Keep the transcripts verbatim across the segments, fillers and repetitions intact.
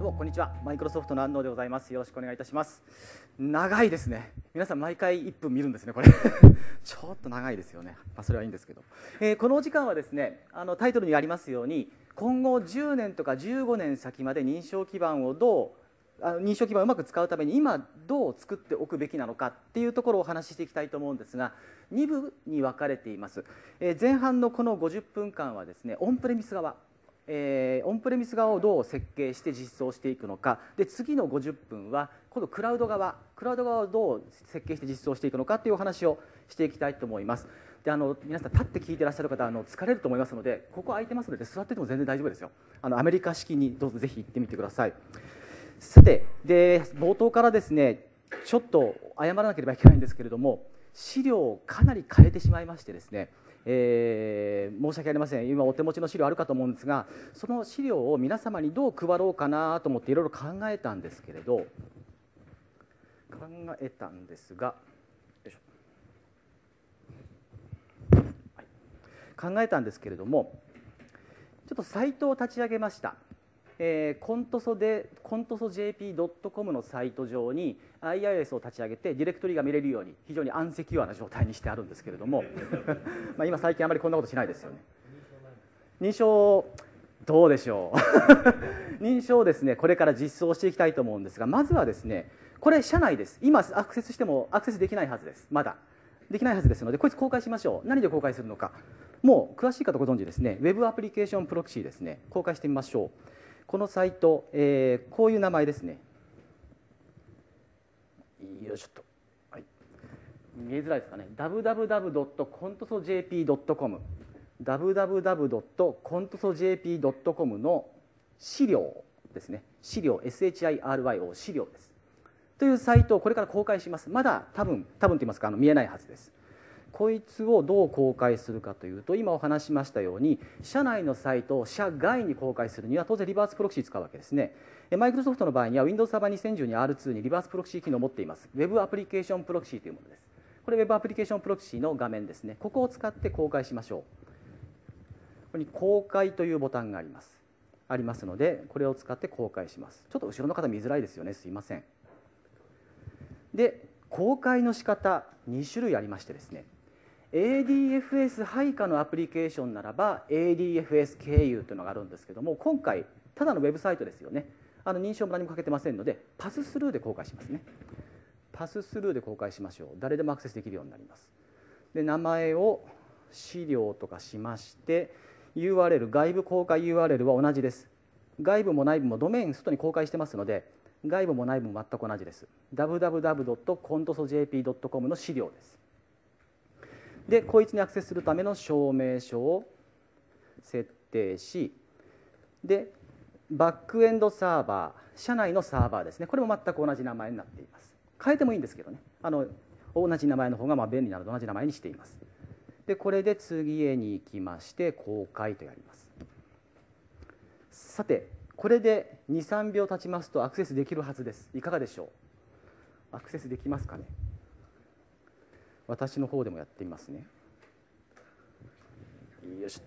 どうもこんにちは。マイクロソフトの安藤でございます。よろしくお願いいたします。長いですね。皆さん毎回いっぷん見るんですね、これちょっと長いですよね。まあ、それはいいんですけど、えー、このお時間はですね、あのタイトルにありますように、今後じゅうねんとかじゅうごねん先まで認証基盤をどうあの認証基盤をうまく使うために今どう作っておくべきなのかっていうところをお話ししていきたいと思うんですが、に部に分かれています。えー、前半のこのごじゅっぷんかんはですね、オンプレミス側、えー、オンプレミス側をどう設計して実装していくのかで、次のごじゅっぷんは今度クラウド側クラウド側をどう設計して実装していくのかというお話をしていきたいと思います。であの皆さん立って聞いていらっしゃる方はあの疲れると思いますので、ここ空いてますので座ってても全然大丈夫ですよ。あのアメリカ式にどうぞぜひ行ってみてください。さてで冒頭からですね、ちょっと謝らなければいけないんですけれども、資料をかなり変えてしまいましてですね、えー、申し訳ありません。今お手持ちの資料あるかと思うんですが、その資料を皆様にどう配ろうかなと思っていろいろ考えたんですけれど考えたんですがよいしょ、はい、考えたんですけれども、ちょっとサイトを立ち上げました。えー、コントソでコントソ ジェーピードットコム のサイト上に アイアイエス を立ち上げてディレクトリが見れるように非常にアンセキュアな状態にしてあるんですけれどもまあ今最近あまりこんなことしないですよね。認証どうでしょう認証をですねこれから実装していきたいと思うんですが、まずはですねこれ社内です。今アクセスしてもアクセスできないはずです。まだできないはずですので、こいつ公開しましょう。何で公開するのか、もう詳しい方ご存知ですね。ウェブアプリケーションプロキシーですね、公開してみましょう。このサイト、えー、こういう名前ですね。よいしょっと、はい、見えづらいですかね。ダブダブダブドットコントソジェーピードットコム ダブダブダブドットコントソジェーピードットコム の資料ですね。資料 エスエイチアイアールワイオー 資料ですというサイトをこれから公開します。まだ多分多分と言いますか、あの見えないはずです。こいつをどう公開するかというと、今お話しましたように社内のサイトを社外に公開するには当然リバースプロキシー使うわけですね。マイクロソフトの場合には Windows Server にせんじゅうに アールツー にリバースプロキシー機能を持っています。 Web アプリケーションプロキシーというものです。これ Web アプリケーションプロキシーの画面ですね。ここを使って公開しましょう。ここに公開というボタンがありますありますので、これを使って公開します。ちょっと後ろの方見づらいですよね、すいません。で公開の仕方に種類ありましてですね、エーディーエフエス 配下のアプリケーションならば エーディーエフエス 経由というのがあるんですけども、今回ただのウェブサイトですよね。あの認証も何もかけてませんので、パススルーで公開しますね。パススルーで公開しましょう。誰でもアクセスできるようになります。で名前を資料とかしまして、 ユーアールエル 外部公開 ユーアールエル は同じです。外部も内部もドメイン外に公開してますので、外部も内部も全く同じです。 ダブダブダブドットコントソジェーピードットコム の資料です。でこいつにアクセスするための証明書を設定し、でバックエンドサーバー、社内のサーバーですね、これも全く同じ名前になっています。変えてもいいんですけどね、あの同じ名前の方がまあ便利なので同じ名前にしています。でこれで次へに行きまして公開とやります。さてこれでにさんびょう経ちますとアクセスできるはずです。いかがでしょう。アクセスできますかね。私の方でもやってみますね。よしと。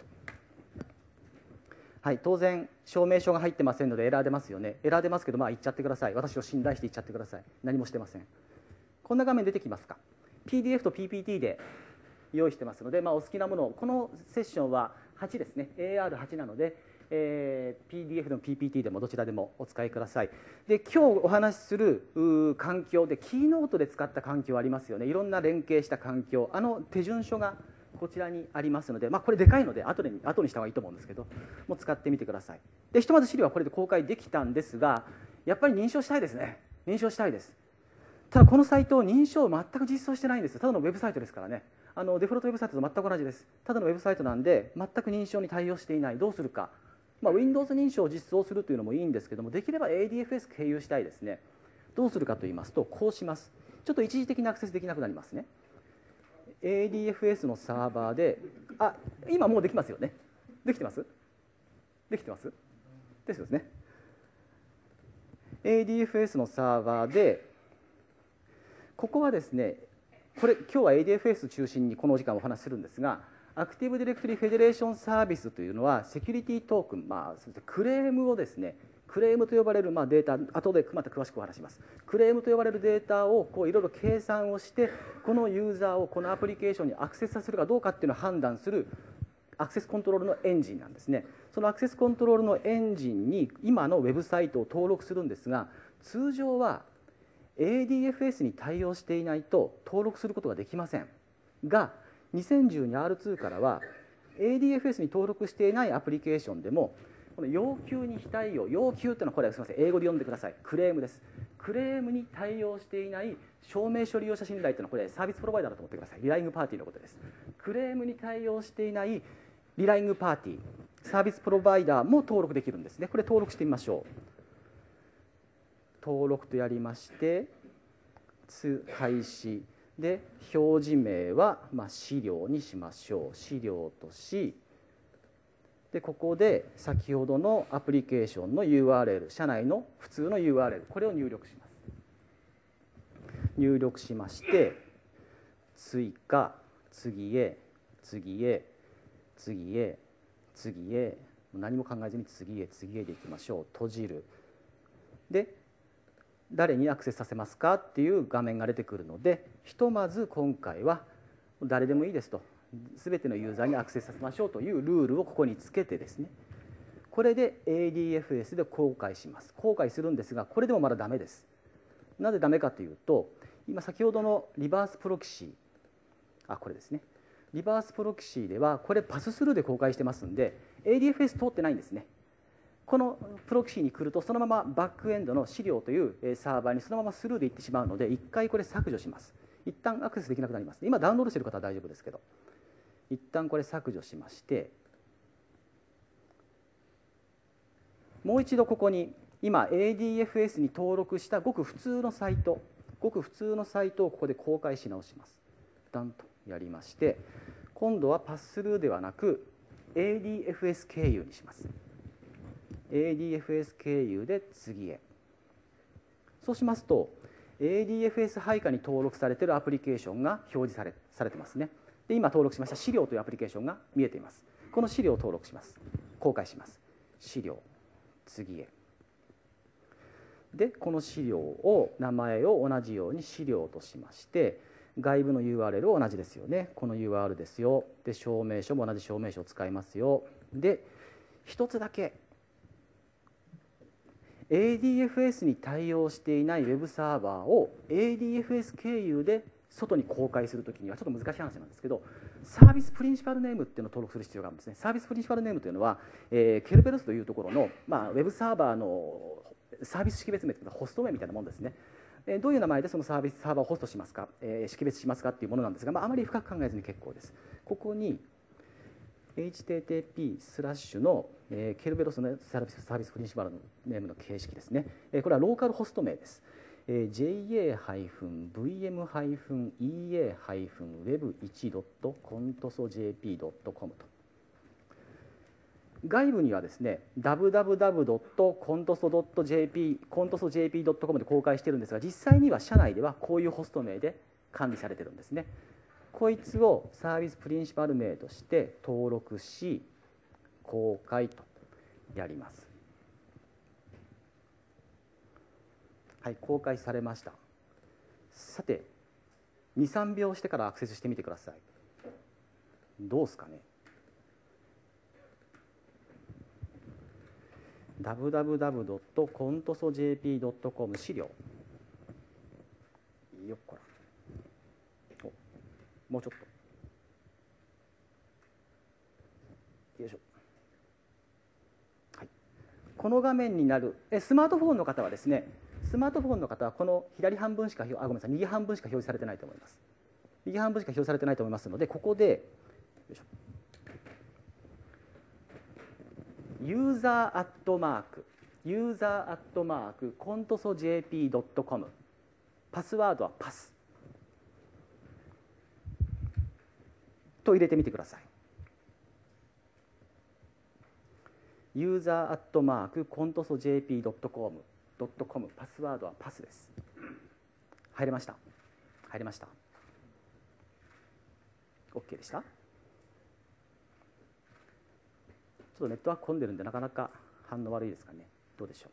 はい、当然証明書が入ってませんのでエラー出ますよね。エラー出ますけど、まあ言っちゃってください。私を信頼して言っちゃってください。何もしてません。こんな画面出てきますか。 ピーディーエフ と ピーピーティー で用意してますので、まあ、お好きなものを、このセッションははちですね、 エーアールはち なので、えー、ピーディーエフ でも ピーピーティー でもどちらでもお使いください。で今日お話しする環境でキーノートで使った環境ありますよね。いろんな連携した環境、あの手順書がこちらにありますので、まあ、これでかいので後で後にした方がいいと思うんですけどもう使ってみてください。でひとまず資料はこれで公開できたんですが、やっぱり認証したいですね。認証したいです。ただこのサイト認証を全く実装してないんですよ。ただのウェブサイトですからね。あのデフォルトウェブサイトと全く同じです。ただのウェブサイトなんで全く認証に対応していない。どうするか、まあ、Windows 認証を実装するというのもいいんですけども、できれば エーディーエフエス 経由したいですね。どうするかと言いますと、こうします。ちょっと一時的にアクセスできなくなりますね。 エーディーエフエス のサーバーで、あ、今もうできますよね。できてますできてますですよね。 エーディーエフエス のサーバーで、ここはですね、これ今日は エーディーエフエス 中心にこのお時間お話しするんですが、アクティブディレクトリフェデレーションサービスというのはセキュリティトークン、まあ、クレームをですねクレームと呼ばれるまあデータ、後でまた詳しくお話します。クレームと呼ばれるデータをこういろいろ計算をして、このユーザーをこのアプリケーションにアクセスさせるかどうかっていうのを判断するアクセスコントロールのエンジンなんですね。そのアクセスコントロールのエンジンに今のウェブサイトを登録するんですが、通常は エーディーエフエス に対応していないと登録することができませんが、にせんじゅうにアールツー からは エーディーエフエス に登録していないアプリケーションでもこの要求に非対応、要求っていうのはこれすみません、英語で読んでください。クレームです。クレームに対応していない証明書利用者信頼というのはこれサービスプロバイダーだと思ってください。リライングパーティーのことです。クレームに対応していないリライングパーティー、サービスプロバイダーも登録できるんですね。これ登録してみましょう。登録とやりまして、開始で表示名はまあ資料にしましょう。資料とし、でここで先ほどのアプリケーションの ユーアールエル、社内の普通の ユーアールエル、これを入力します。入力しまして、追加、次へ、次へ、次へ、次へ、何も考えずに次へ、次へでいきましょう。閉じる。で、誰にアクセスさせますかっていう画面が出てくるので、ひとまず今回は誰でもいいですと。すべてのユーザーにアクセスさせましょうというルールをここにつけてですね、これで エーディーエフエス で公開します。公開するんですが、これでもまだダメです。なぜダメかというと、今先ほどのリバースプロキシー、あ、これですね。リバースプロキシーではこれパススルーで公開してますんで エーディーエフエス 通ってないんですね。このプロキシーに来るとそのままバックエンドの資料というサーバーにそのままスルーでいってしまうので、一回これ削除します。一旦アクセスできなくなります。今ダウンロードしている方は大丈夫ですけど、一旦これ削除しまして、もう一度ここに今 エーディーエフエス に登録したごく普通のサイト、ごく普通のサイトをここで公開し直します。ダンとやりまして、今度はパススルーではなく エーディーエフエス 経由にします。エーディーエフエス 経由で次へ。そうしますと エーディーエフエス 配下に登録されているアプリケーションが表示され、されてますね。で今登録しました資料というアプリケーションが見えています。この資料を登録します。公開します。資料、次へ。でこの資料を名前を同じように資料としまして、外部の ユーアールエル を同じですよね。この ユーアールエル ですよ。で証明書も同じ証明書を使いますよ。で一つだけ エーディーエフエス に対応していないウェブサーバーを エーディーエフエス 経由で外に公開するときにはちょっと難しい話なんですけど、サービスプリンシパルネームっていうのを登録する必要があるんですね。サービスプリンシパルネームというのは、えー、ケルベロスというところの、まあ、ウェブサーバーのサービス識別名というのはホスト名みたいなものですね。えー、どういう名前でそのサービスサーバーをホストしますか、えー、識別しますかっていうものなんですが、まあ、あまり深く考えずに結構です。ここに エイチティーティーピー スラッシュの、えー、ケルベロスのサービス、サービスプリンシパルネームの形式ですね。えー、これはローカルホスト名です。えー、ジェイエー ブイエム イーエー ウェブワン コントソ ジェーピー ドットコム と。外部にはですね ダブダブダブ ドット コントソ ドット ジェーピー コントソ ジェーピー ドットコム で公開しているんですが、実際には社内ではこういうホスト名で管理されているんですね。こいつをサービスプリンシパル名として登録し公開とやります。はい、公開されました。さてにさんびょうしてからアクセスしてみてください。どうですかね。ダブダブダブ ドット コントソ ジェーピー ドットコム 資料。よっこら。お、もうちょっと。よいしょ。はい。この画面になる、えスマートフォンの方はですね、スマートフォンの方はこの左半分しか、あ、ごめんなさい、右半分しか表示されてないと思います。右半分しか表示されてないと思いますので、ここで、よいしょ。ユーザーアットマーク、ユーザーアットマーク、コントソ ジェーピー ドットコム、パスワードはパスと入れてみてください。ユーザーアットマーク、コントソ ジェーピー ドットコム、ドットコム、パスワードはパスです。入れました。入れました。OK でした。ちょっとネットワーク混んでるんでなかなか反応悪いですかね。 どうでしょ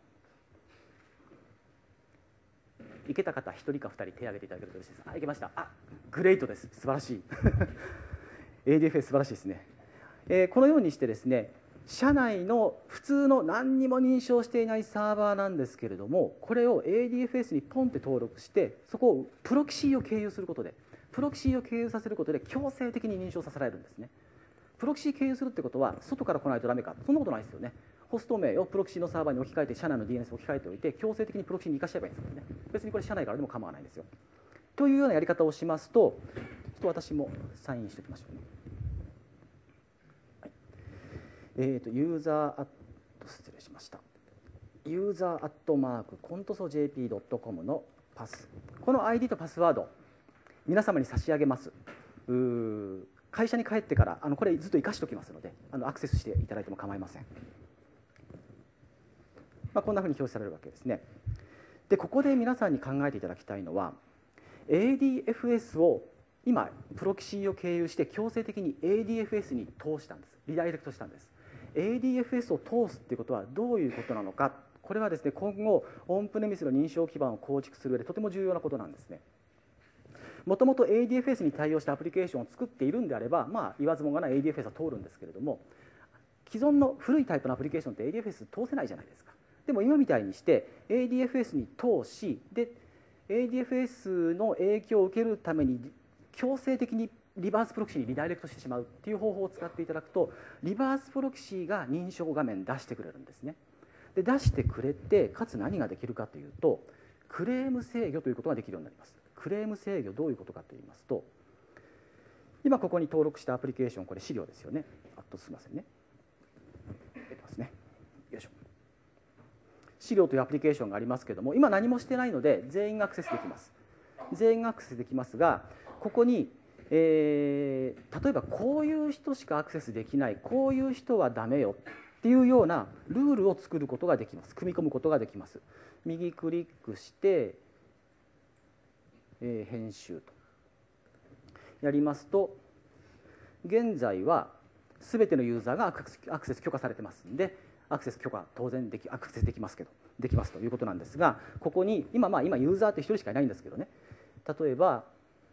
う。いけた方ひとりかふたり手を挙げていただけると嬉しいです。あ、いけました。あ、グレートです。素晴らしいエーディーエフエス 素晴らしいですね、えー、このようにしてですね、社内の普通の何にも認証していないサーバーなんですけれども、これを エーディーエフエス にポンって登録して、そこをプロキシーを経由することで、プロキシーを経由させることで強制的に認証させられるんですね。プロキシー経由するってことは外から来ないとダメか、そんなことないですよね。ホスト名をプロキシーのサーバーに置き換えて、社内の ディーエヌエス を置き換えておいて、強制的にプロキシーに生かしちゃえばいいんですからね。別にこれ社内からでも構わないんですよ。というようなやり方をしますと、ちょっと私もサインしておきましょうね。えー、とユーザーアット失礼しましたユーザーアットマークコントソ ジェーピードットコム のパス、この アイディー とパスワード皆様に差し上げます。うー会社に帰ってからあのこれずっと生かしておきますので、あのアクセスしていただいても構いません。まあ、こんなふうに表示されるわけですね。でここで皆さんに考えていただきたいのは、 エーディーエフエス を今プロキシーを経由して強制的に エーディーエフエス に通したんです。リダイレクトしたんです。エーディーエフエス を通すということはどういうことなのか、これはですね、今後オンプレミスの認証基盤を構築する上でとても重要なことなんですね。もともと エーディーエフエス に対応したアプリケーションを作っているんであれば、まあ、言わずもがな エーディーエフエス は通るんですけれども、既存の古いタイプのアプリケーションって エーディーエフエス 通せないじゃないですか。でも今みたいにして エーディーエフエス に通し、で エーディーエフエス の影響を受けるために強制的にリバースプロキシーにリダイレクトしてしまうっていう方法を使っていただくと、リバースプロキシーが認証画面出してくれるんですね。で出してくれて、かつ何ができるかというと、クレーム制御ということができるようになります。クレーム制御どういうことかといいますと、今ここに登録したアプリケーション、これ資料ですよね。あとすみませんね、出てますね。よいしょ。資料というアプリケーションがありますけれども、今何もしてないので全員がアクセスできます。全員がアクセスできますが、ここにえー、例えばこういう人しかアクセスできない、こういう人はダメよっていうようなルールを作ることができます。組み込むことができます。右クリックして、えー、編集とやりますと、現在は全てのユーザーがアクセス、アクセス許可されてますんで、アクセス許可当然できアクセスできますけどできますということなんですが、ここに今、まあ、今ユーザーってひとりしかいないんですけどね、例えば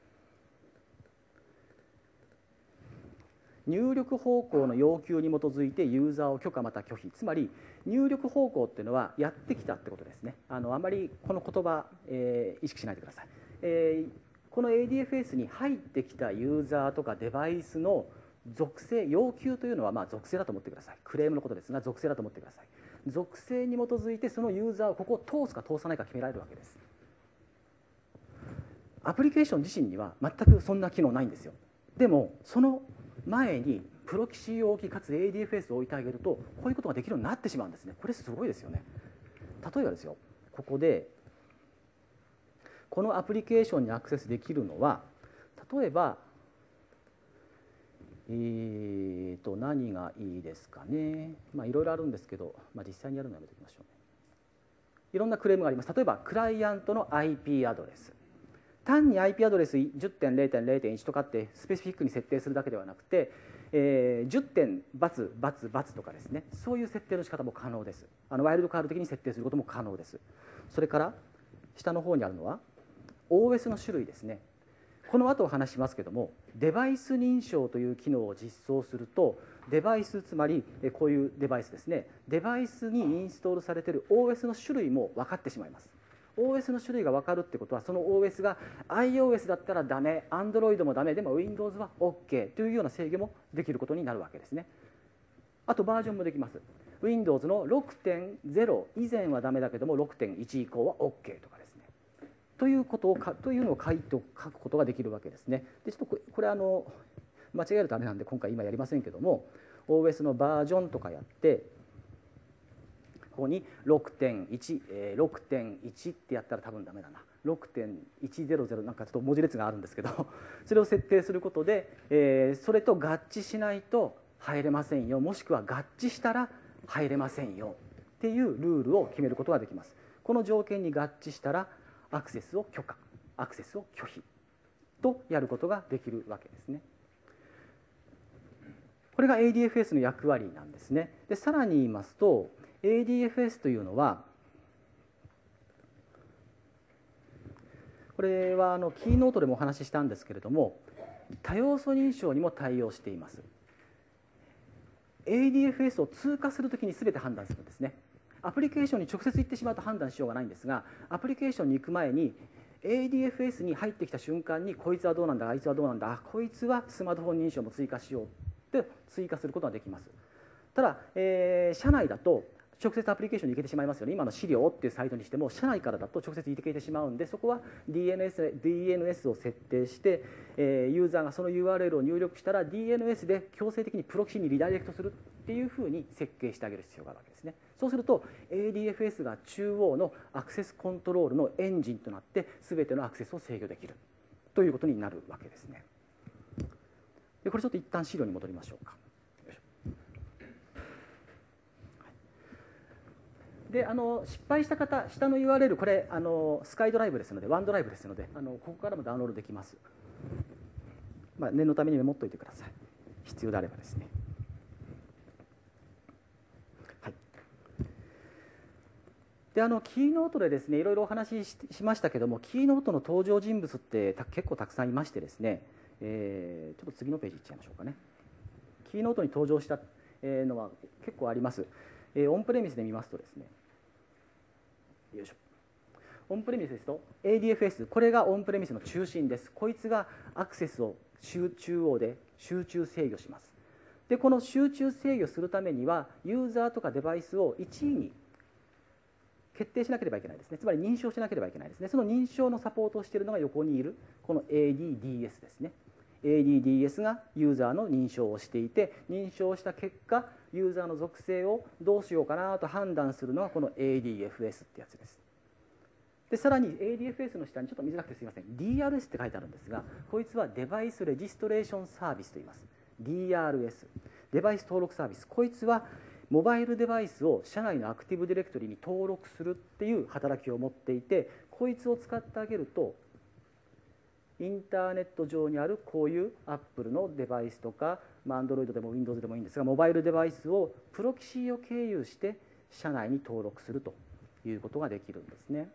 入力方向の要求に基づいてユーザーを許可また拒否、つまり入力方向っていうのはやってきたってことですね。あのあまりこの言葉、えー、意識しないでください。えー、この エーディーエフエス に入ってきたユーザーとかデバイスの属性、要求というのはまあ属性だと思ってください。クレームのことですが属性だと思ってください。属性に基づいてそのユーザーをここを通すか通さないか決められるわけです。アプリケーション自身には全くそんな機能ないんですよ。でもその前にプロキシーを置き、かつ エーディーエフエス を置いてあげると、こういうことができるようになってしまうんですね。これすごいですよね。例えばですよ、ここでこのアプリケーションにアクセスできるのは、例えばえーと何がいいですかね。まあいろいろあるんですけど、まあ、実際にやるのやめておきましょうね。いろんなクレームがあります。例えばクライアントの アイピー アドレス、単に アイピー アドレス じゅってんれいてんれいてんいち とかってスペシフィックに設定するだけではなくて、えー、じゅってんバツバツバツとかですね、そういう設定の仕方も可能です。あのワイルドカード的に設定することも可能です。それから下の方にあるのは オーエス の種類ですね。この後お話しますけども、デバイス認証という機能を実装すると、デバイス、つまりこういうデバイスですね、デバイスにインストールされている オーエス の種類も分かってしまいます。オーエス の種類が分かるってことは、その オーエス が iOS だったらダメ、Android もダメ、でも Windows は OK というような制御もできることになるわけですね。あとバージョンもできます。Windows の ろくてんゼロ 以前はダメだけども ろくてんいち 以降は OK とかですね。ということをかというのを書いて書くことができるわけですね。でちょっとこれあの間違えるとダメなんで今回今やりませんけども、オーエス のバージョンとかやって、ここに ろくてんいち、えー、ろくてんいち ってやったら多分ダメだな、ろくてんいちぜろぜろ なんかちょっと文字列があるんですけどそれを設定することで、えー、それと合致しないと入れませんよ、もしくは合致したら入れませんよっていうルールを決めることができます。この条件に合致したらアクセスを許可、アクセスを拒否とやることができるわけですね。これが エーディーエフエス の役割なんですね。でさらに言いますと、 エーディーエフエス というのは、これはあのキーノートでもお話ししたんですけれども、多要素認証にも対応しています。エーディーエフエス を通過するときに全て判断するんですね。アプリケーションに直接行ってしまうと判断しようがないんですが、アプリケーションに行く前に エーディーエフエス に入ってきた瞬間に、こいつはどうなんだ、あいつはどうなんだ、こいつはスマートフォン認証も追加しようって追加することができます。ただ、えー、社内だと直接アプリケーションに行けてしまいますよね。今の資料っていうサイトにしても、社内からだと直接行けてしまうんで、そこは ディーエヌエス, ディーエヌエス を設定して、えー、ユーザーがその ユーアールエル を入力したら ディーエヌエス で強制的にプロキシにリダイレクトするっていうふうに設計してあげる必要があるわけですね。そうすると エーディーエフエス が中央のアクセスコントロールのエンジンとなって全てのアクセスを制御できるということになるわけですね。でこれちょっと一旦資料に戻りましょうか。であの失敗した方、下の ユーアールエル、これあのスカイドライブですので、ワンドライブですので、あのここからもダウンロードできます。まあ、念のためにメモっておいてください。必要であればですね。はい、であのキーノートでですね、いろいろお話し し, しましたけども、キーノートの登場人物って結構たくさんいましてですね、えー、ちょっと次のページいっちゃいましょうかね。キーノートに登場したのは結構あります。えー、オンプレミスで見ますとですね、よいしょ、オンプレミスですと エーディーエフエス、 これがオンプレミスの中心です。こいつがアクセスを中央で集中制御します。でこの集中制御するためにはユーザーとかデバイスをいちいに決定しなければいけないですね。つまり認証しなければいけないですね。その認証のサポートをしているのが横にいるこの エーディーディーエス ですね。エーディーディーエス がユーザーの認証をしていて、認証した結果ユーザーの属性をどうしようかなと判断するのがこの エーディーエフエス ってやつです。でさらに エーディーエフエス の下にちょっと見づらくてすみません、 ディーアールエス って書いてあるんですが、こいつはデバイスレジストレーションサービスと言います。 ディーアールエス、 デバイス登録サービス。こいつはモバイルデバイスを社内のアクティブディレクトリに登録するっていう働きを持っていて、こいつを使ってあげるとインターネット上にあるこういう Apple のデバイスとか、まあ、Android でも Windows でもいいんですが、モバイルデバイスをプロキシーを経由して社内に登録するということができるんですね。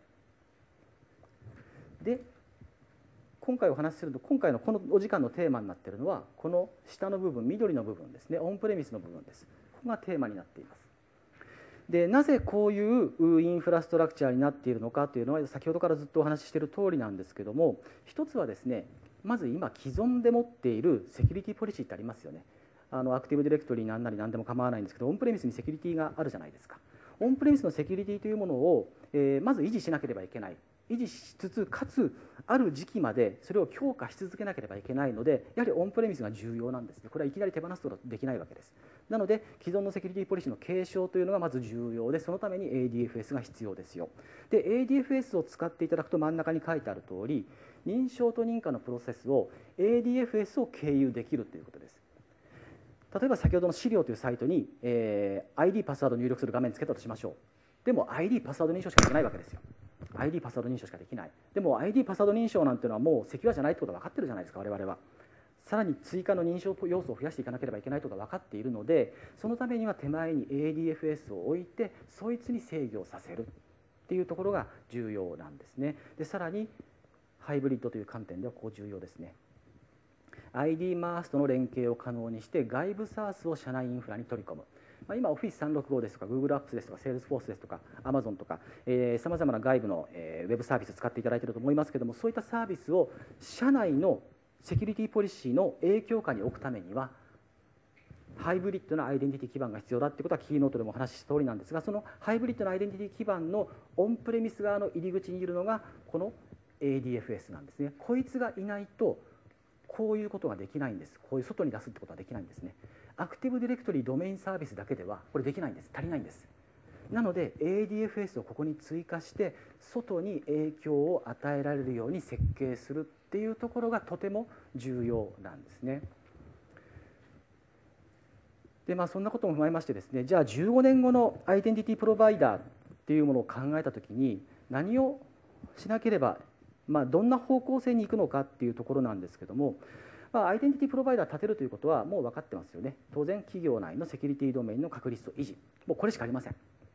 で今回お話しすると、今回のこのお時間のテーマになっているのはこの下の部分、緑の部分ですね、オンプレミスの部分です。ここがテーマになっています。でなぜこういうインフラストラクチャーになっているのかというのは先ほどからずっとお話ししている通りなんですけども、一つはですね、まず今既存で持っているセキュリティポリシーってありますよね。あのアクティブディレクトリーなんなり何でも構わないんですけど、オンプレミスにセキュリティがあるじゃないですか。オンプレミスのセキュリティというものを、えー、まず維持しなければいけない。維持しつつ、かつある時期までそれを強化し続けなければいけないので、やはりオンプレミスが重要なんですね。これはいきなり手放すことはできないわけです。なので既存のセキュリティポリシーの継承というのがまず重要で、そのために エーディーエフエス が必要ですよ。で エーディーエフエス を使っていただくと、真ん中に書いてある通り、認証と認可のプロセスを エーディーエフエス を経由できるということです。例えば先ほどの資料というサイトに、えー、アイディー パスワード入力する画面つけたとしましょう。でも アイディー パスワード認証しかできないわけですよ。アイディー パスワード認証しかできない。でも アイディー パスワード認証なんていうのはもうセキュアじゃないってことが分かってるじゃないですか、我々は。さらに追加の認証要素を増やしていかなければいけないということが分かっているので、そのためには手前に エーディーエフエス を置いてそいつに制御をさせるっていうところが重要なんですね。でさらにハイブリッドという観点ではここ重要ですね。 アイディー マースとの連携を可能にして外部 サース を社内インフラに取り込む。まあ、今 オフィスさんびゃくろくじゅうご ですとか Google アップスですとか Salesforce ですとか Amazon とかさまざまな外部の、えー、ウェブサービスを使っていただいていると思いますけれども、そういったサービスを社内のセキュリティポリシーの影響下に置くためにはハイブリッドなアイデンティティ基盤が必要だということはキーノートでもお話しした通りなんですが、そのハイブリッドなアイデンティティ基盤のオンプレミス側の入り口にいるのがこの エーディーエフエス なんですね。こいつがいないとこういうことができないんです。こういう外に出すってことはできないんですね。アクティブディレクトリドメインサービスだけではこれできないんです。足りないんです。なので エーディーエフエス をここに追加して外に影響を与えられるように設計するっていうところがとても重要なんですね。でまあそんなことも踏まえましてですね、じゃあじゅうごねんごのアイデンティティプロバイダーっていうものを考えたときに何をしなければ、まあ、どんな方向性に行くのかっていうところなんですけども、まあ、アイデンティティプロバイダーを立てるということはもう分かってますよね。当然企業内のセキュリティドメインの確立と維持、もうこれしかありません。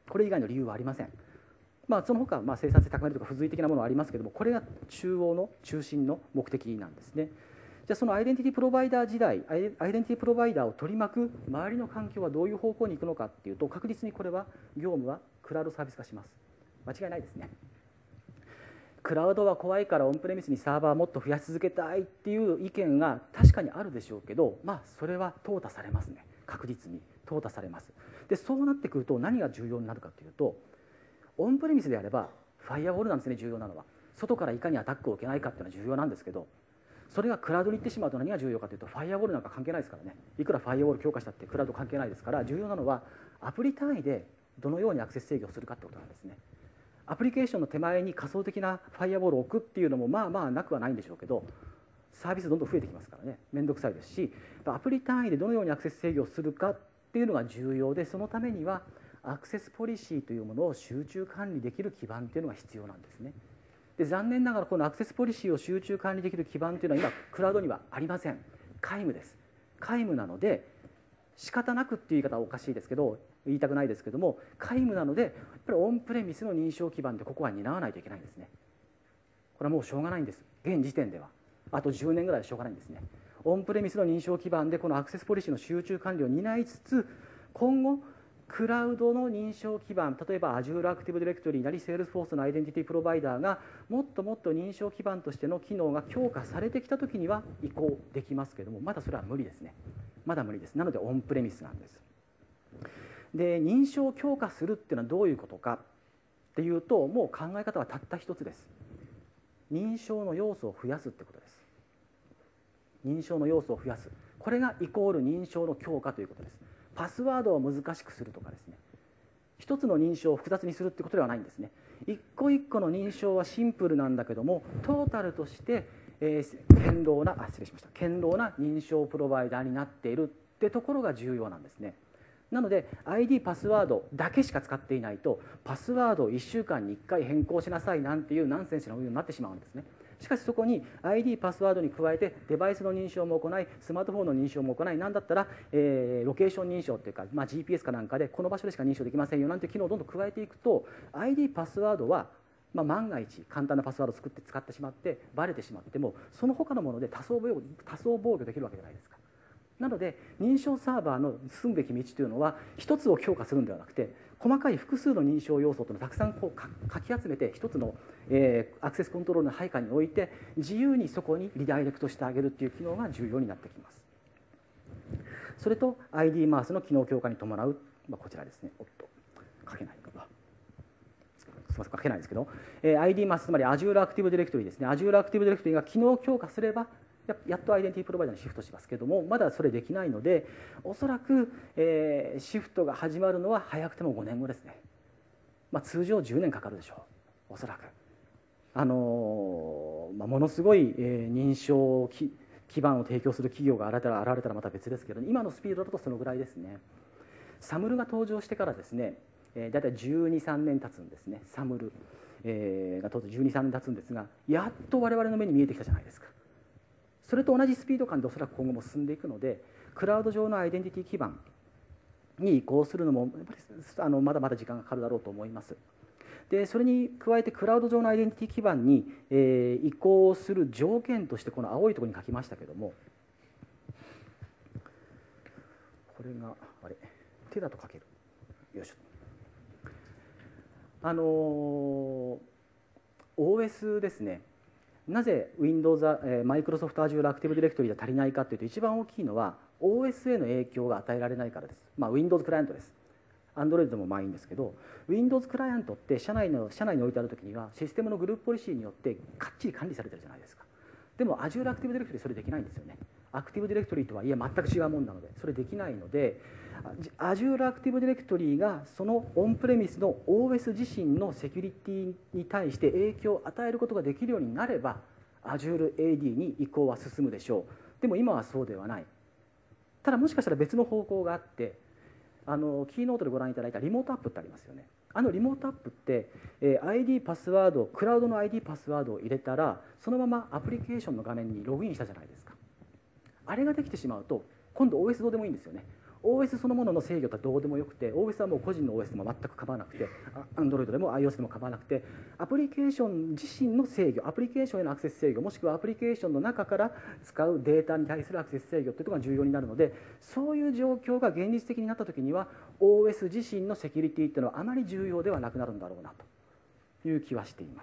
これ以外の理由はありません。まあ、その他、まあ、生産性高めるとか付随的なものはありますけれども、これが中央の中心の目的なんですね。じゃあそのアイデンティティプロバイダー時代、アイデンティティプロバイダーを取り巻く周りの環境はどういう方向に行くのかっていうと、確実にこれは業務はクラウドサービス化します。間違いないですね。クラウドは怖いからオンプレミスにサーバーをもっと増やし続けたいっていう意見が確かにあるでしょうけど、まあそれは淘汰されますね。確実に淘汰されます。でそうなってくると何が重要になるかというと、オンプレミスであればファイアウォールなんですね。重要なのは外からいかにアタックを受けないかっていうのは重要なんですけど、それがクラウドに行ってしまうと何が重要かというと、ファイアウォールなんか関係ないですからね。いくらファイアウォール強化したってクラウド関係ないですから、重要なのはアプリ単位でどのようにアクセス制御をするかってことなんですね。アプリケーションの手前に仮想的なファイアウォールを置くっていうのもまあまあなくはないんでしょうけど、サービスどんどん増えてきますからね、面倒くさいですし、アプリ単位でどのようにアクセス制御をするかっていうのが重要で、そのためにはアクセスポリシーというものを集中管理できる基盤というのが必要なんですね。で残念ながらこのアクセスポリシーを集中管理できる基盤というのは今クラウドにはありません。皆無です。皆無なので仕方なくっていう言い方はおかしいですけど、言いたくないですけども、皆無なのでやっぱりオンプレミスの認証基盤でここは担わないといけないんですね。これはもうしょうがないんです。現時点ではあとじゅうねんぐらいはしょうがないんですね。オンプレミスの認証基盤でこのアクセスポリシーの集中管理を担いつつ、今後クラウドの認証基盤、例えば Azure Active Directory なり Salesforce のアイデンティティプロバイダーがもっともっと認証基盤としての機能が強化されてきたときには移行できますけれども、まだそれは無理ですね。まだ無理です。なのでオンプレミスなんです。で認証を強化するっていうのはどういうことかっていうと、もう考え方はたった一つです。認証の要素を増やすってことです。認証の要素を増やす、これがイコール認証の強化ということです。パスワードを難しくするとかですね、一つの認証を複雑にするってことではないんですね。一個一個の認証はシンプルなんだけども、トータルとして、えー、堅牢なあ失礼しました堅牢な認証プロバイダーになっているってところが重要なんですね。なので アイディー パスワードだけしか使っていないと、パスワードをいっしゅうかんにいっかい変更しなさいなんていうナンセンスな運用になってしまうんですね。しかしそこに アイディー パスワードに加えてデバイスの認証も行い、スマートフォンの認証も行い、なんだったら、えー、ロケーション認証というか、まあ、ジーピーエス かなんかでこの場所でしか認証できませんよなんていう機能をどんどん加えていくと、 アイディー パスワードは、まあ、万が一簡単なパスワードを作って使ってしまってバレてしまっても、その他のもので多層防御、多層防御できるわけじゃないですか。なので認証サーバーの進むべき道というのは一つを強化するのではなくて、細かい複数の認証要素というのをたくさんこうかき集めて一つの、えー、アクセスコントロールの配下に置いて、自由にそこにリダイレクトしてあげるという機能が重要になってきます。それと アイディー マースの機能強化に伴う、まあ、こちらですね。おっと書けないかな、すみません書けないですけど、えー、アイディー マースつまり Azure Active Directory ですね。 Azure Active Directory が機能強化すればやっとアイデンティティプロバイダーにシフトしますけれども、まだそれできないので、おそらく、えー、シフトが始まるのは早くてもごねんごですね。まあ、通常じゅうねんかかるでしょう、おそらく。あのーまあ、ものすごい、えー、認証基盤を提供する企業が現れたら現れたらまた別ですけど、今のスピードだとそのぐらいですね。サムルが登場してからですね、えー、だいたいじゅうに、さんねん経つんですね。サムル、えー、が登場じゅうに、さんねん経つんですが、やっと我々の目に見えてきたじゃないですか。それと同じスピード感でおそらく今後も進んでいくので、クラウド上のアイデンティティ基盤に移行するのもやっぱりあのまだまだ時間がかかるだろうと思います。でそれに加えてクラウド上のアイデンティティ基盤に、えー、移行する条件としてこの青いところに書きましたけども、これがあれ手だと書ける、よいしょ。あのー、オーエス ですね。なぜ Windows、Microsoft Azure Active Directory で足りないかというと、一番大きいのは オーエス への影響が与えられないからです。まあ、Windows クライアントです。Android でもまあいいんですけど、Windows クライアントって社内の社内に置いてあるときにはシステムのグループポリシーによってかっちり管理されてるじゃないですか。でも Azure Active Directory でそれできないんですよね。Active Directory とはいえ全く違うものなのでそれできないので、Azure Active Directory がそのオンプレミスの オーエス 自身のセキュリティに対して影響を与えることができるようになれば Azure エーディー に移行は進むでしょう。でも今はそうではない。ただもしかしたら別の方向があって、あのキーノートでご覧いただいたリモートアップってありますよね。あのリモートアップって、えー、アイディー パスワード、クラウドの アイディー パスワードを入れたらそのままアプリケーションの画面にログインしたじゃないですか。あれができてしまうと今度 オーエス どうでもいいんですよね。 オーエス そのものの制御ってどうでもよくて、 オーエス はもう個人の オーエス でも全く構わなくて、 Android でも iOS でも構わなくて、アプリケーション自身の制御、アプリケーションへのアクセス制御、もしくはアプリケーションの中から使うデータに対するアクセス制御ということが重要になるので、そういう状況が現実的になったときには オーエス 自身のセキュリティというのはあまり重要ではなくなるんだろうなという気はしています。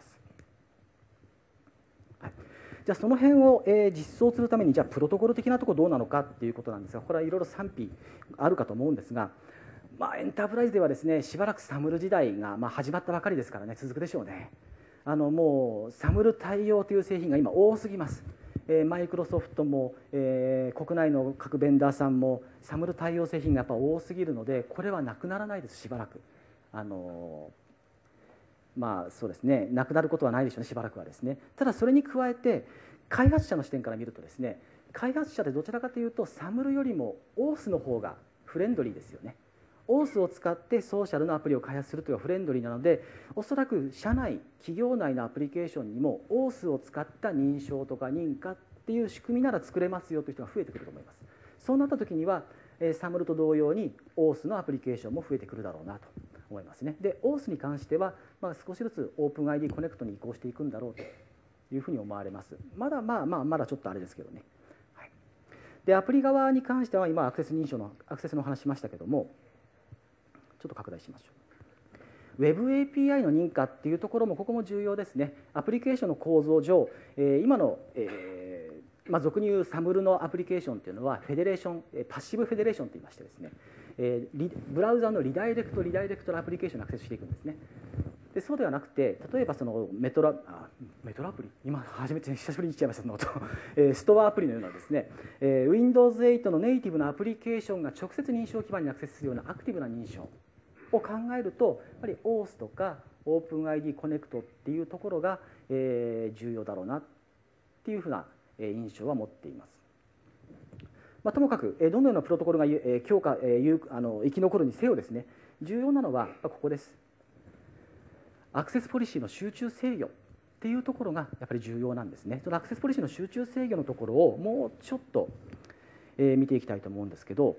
はい、じゃあその辺を、えー、実装するために、じゃあプロトコル的なところどうなのかっていうことなんですが、これはいろいろ賛否あるかと思うんですが、まあ、エンタープライズではですね、しばらくサムル時代が、まあ、始まったばかりですからね、続くでしょうね。あのもうサムル対応という製品が今多すぎます。えー、マイクロソフトも、えー、国内の各ベンダーさんもサムル対応製品がやっぱ多すぎるので、これはなくならないです。しばらくあのまあそうですね、なくなることはないでしょうね、しばらくはですね。ただそれに加えて開発者の視点から見るとですね、開発者ってどちらかというとサムルよりも オーエス の方がフレンドリーですよね。オーエス を使ってソーシャルのアプリを開発するというのはフレンドリーなので、おそらく社内企業内のアプリケーションにも オーエス を使った認証とか認可っていう仕組みなら作れますよという人が増えてくると思います。そうなった時にはサムルと同様に オーエス のアプリケーションも増えてくるだろうなと思いますね。で オーエス に関しては、まあ、少しずつ OpenID コネクトに移行していくんだろうというふうに思われます。まだまあまあまだちょっとあれですけどね。はい、でアプリ側に関しては今アクセス認証のアクセスの話しましたけども、ちょっと拡大しましょう。 Web エーピーアイ の認可っていうところもここも重要ですね。アプリケーションの構造上、えー、今の、えーまあ、俗に言うサムルのアプリケーションというのはフェデレーション、パッシブフェデレーションといいましてですね、えー、ブラウザのリダイレクトリダイレクトのアプリケーションにアクセスしていくんですね。でそうではなくて、例えばそのメトラあメトラアプリ、今初めて久しぶりに言っちゃいましたその音えー、ストアアプリのようなですね、えー、ウィンドウズエイト のネイティブなアプリケーションが直接認証基盤にアクセスするようなアクティブな認証を考えると、やっぱり オーエス とか OpenID コネクトっていうところが、えー、重要だろうなっていうふうな印象は持っています。まあ、ともかくどのようなプロトコルが強化、あの生き残るにせよですね、重要なのはここです。アクセスポリシーの集中制御っていうところがやっぱり重要なんですね。そのアクセスポリシーの集中制御のところをもうちょっと、えー、見ていきたいと思うんですけど、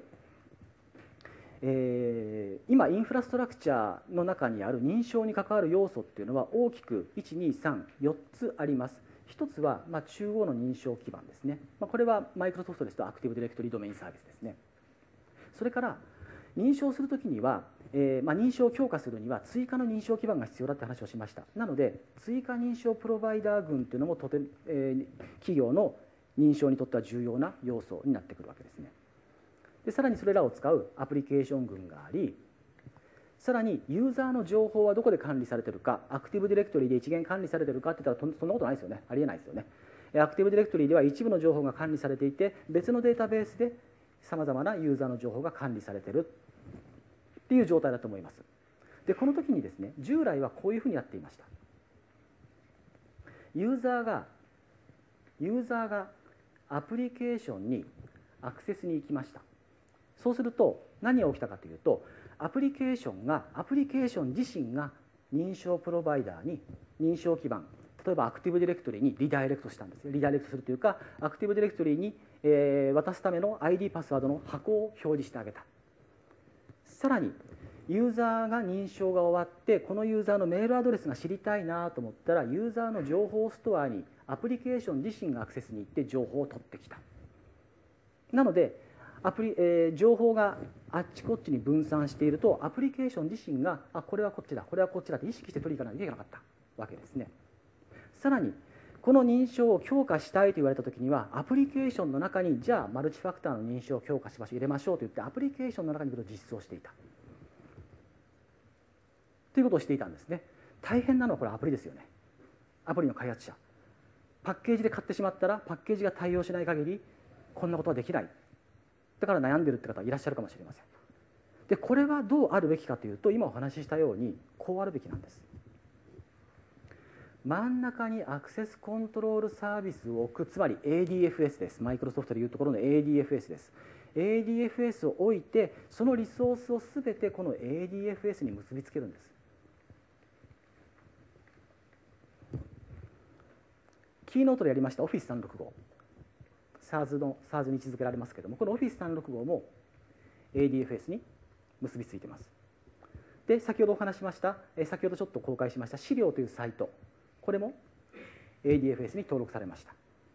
えー、今インフラストラクチャーの中にある認証に関わる要素っていうのは大きくいちにさんよっつあります。一つは、まあ、中央の認証基盤ですね。まあ、これはマイクロソフトですとアクティブディレクトリドメインサービスですね。それから認証するときには、えーまあ、認証を強化するには追加の認証基盤が必要だって話をしました。なので追加認証プロバイダー群というのもとて、えー、企業の認証にとっては重要な要素になってくるわけですね。でさらにそれらを使うアプリケーション群があり、さらにユーザーの情報はどこで管理されているか、アクティブディレクトリで一元管理されているかって言ったらそんなことないですよね。ありえないですよね。アクティブディレクトリでは一部の情報が管理されていて、別のデータベースでさまざまなユーザーの情報が管理されているっていう状態だと思います。でこの時にですね、従来はこういうふうにやっていました。ユーザーがユーザーがアプリケーションにアクセスに行きました。そうすると何が起きたかというと、アプリケーションがアプリケーション自身が認証プロバイダーに認証基盤、例えばアクティブディレクトリにリダイレクトしたんです。リダイレクトするというか、アクティブディレクトリに、えー、渡すための アイディー パスワードの箱を表示してあげた。さらにユーザーが認証が終わって、このユーザーのメールアドレスが知りたいなと思ったら、ユーザーの情報ストアにアプリケーション自身がアクセスに行って情報を取ってきた。なのでアプリ、えー、情報があっちこっちに分散していると、アプリケーション自身があこれはこっちだこれはこっちだって意識して取りに行かないといけなかったわけですね。さらにこの認証を強化したいと言われたときには、アプリケーションの中にじゃあマルチファクターの認証を強化しましょう、入れましょうと言ってアプリケーションの中にこれを実装していたということをしていたんですね。大変なのはこれアプリですよね。アプリの開発者、パッケージで買ってしまったらパッケージが対応しない限りこんなことはできない、だから悩んでるって方いらっしゃるかもしれません。でこれはどうあるべきかというと、今お話ししたようにこうあるべきなんです。真ん中にアクセスコントロールサービスを置く、つまり エーディーエフエス です。マイクロソフトでいうところの エーディーエフエス です。エーディーエフエス を置いて、そのリソースをすべてこの エーディーエフエス に結びつけるんです。キーノートでやりました オフィスさんびゃくろくじゅうご、SARS の SARS に位置づけられますけれども、この オフィスさんびゃくろくじゅうごもエーディーエフエス に結びついています。で、先ほどお話しました、先ほどちょっと公開しました資料というサイト、これも エーディーエフエス に登録されました。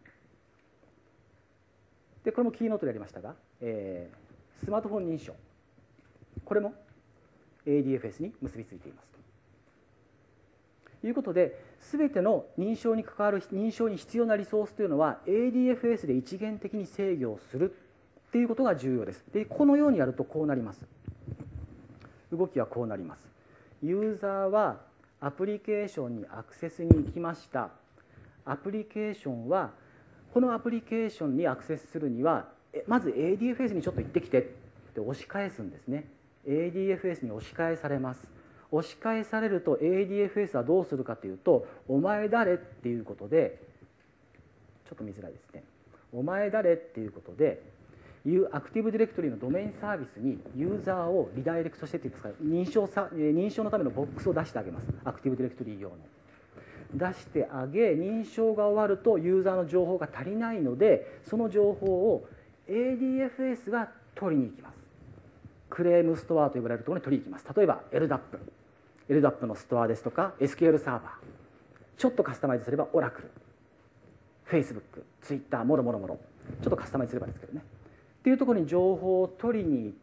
で、これもキーノートでやりましたが、えー、スマートフォン認証、これも エーディーエフエス に結びついています。ということで、すべての認証に関わる認証に必要なリソースというのは エーディーエフエス で一元的に制御をするということが重要です。で、このようにやるとこうなります。動きはこうなります。ユーザーはアプリケーションにアクセスに行きました。アプリケーションはこのアプリケーションにアクセスするにはまず エーディーエフエス にちょっと行ってきてって押し返すんですね。 エーディーエフエス に押し返されます。押し返されると エーディーエフエス はどうするかというと、お前誰っていうことで、ちょっと見づらいですね。お前誰っていうことで、アクティブディレクトリのドメインサービスにユーザーをリダイレクトしてっていうんですか、認証さ認証のためのボックスを出してあげます。アクティブディレクトリ用の出してあげ、認証が終わるとユーザーの情報が足りないので、その情報を エーディーエフエス が取りに行きます。クレームストアと呼ばれるところに取りに行きます。例えば エルダップ、エルダップ のストアですとか エスキューエル サーバー、ちょっとカスタマイズすれば オラクル、フェイスブック、ツイッター、もろもろもろ、ちょっとカスタマイズすればですけどねっていうところに情報を取りに行って、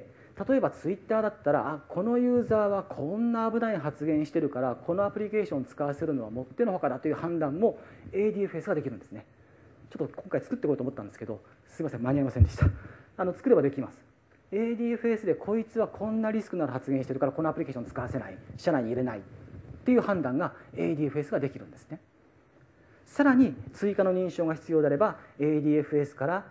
例えばツイッターだったら、あ、このユーザーはこんな危ない発言してるからこのアプリケーションを使わせるのはもってのほかだという判断も エーディーエフエス ができるんですね。ちょっと今回作ってこようと思ったんですけど、すいません、間に合いませんでした。あの作ればできます。 エーディーエフエス でこいつはこんなリスクのある発言してるからこのアプリケーションを使わせない、社内に入れないっていう判断が エーディーエフエス ができるんですね。さらに追加の認証が必要であれば エーディーエフエス から